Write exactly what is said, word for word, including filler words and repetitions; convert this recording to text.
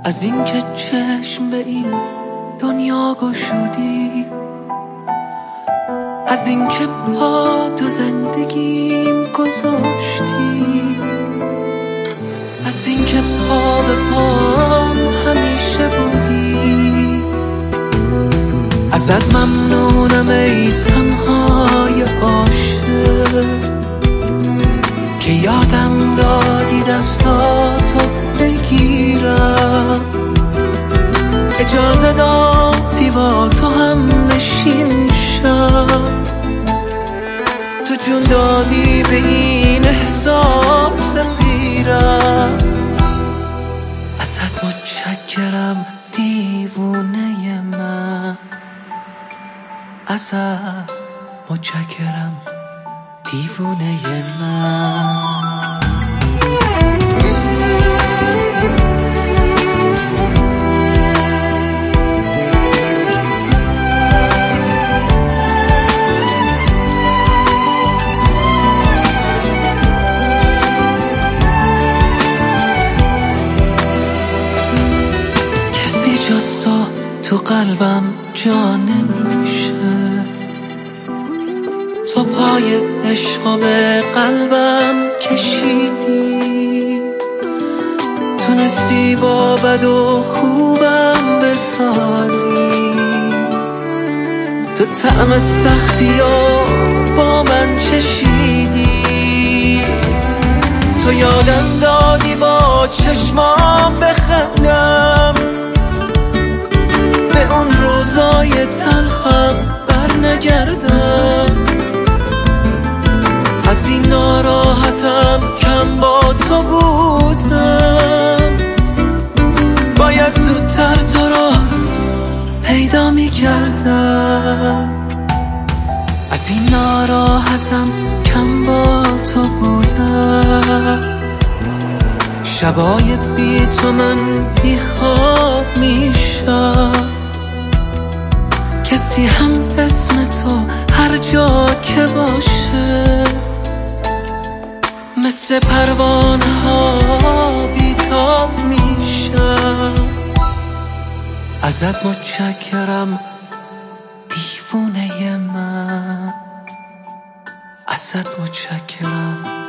از اینکه چشم به این دنیا گشودی، از اینکه پا تو زندگیم گذاشتی، از اینکه پا به پام همیشه بودی. ازت ممنونم ای تنهای عاشق که یادم دادی دستاتو بگیرم، اجازه دادی با تو هم نشین شم، تو جون دادی به این احساس پیرم. ازت متشکرم دیوونه من، ازت متشکرم دیوونه من. کسی جز تو تو قلبم جا نمیشه، تو پای عشق به قلبم کشیدی، تونستی با بد و خوبم بسازی، تو طعم سختی و با من چشیدی، تو یادم دادی با چشمام بخندم، به اون روزای تلخم بر نگردم، از این ناراحتم کم با تو بودم، باید زودتر تو را پیدا می کردم، از این ناراحتم کم با تو بودم، شبای بی تو من بی خواب می شم، کسی هم اسم تو هر جا که باشه مثل پروانه ها بیتاب میشم. ازت متشکرم دیوونه من، ازت متشکرم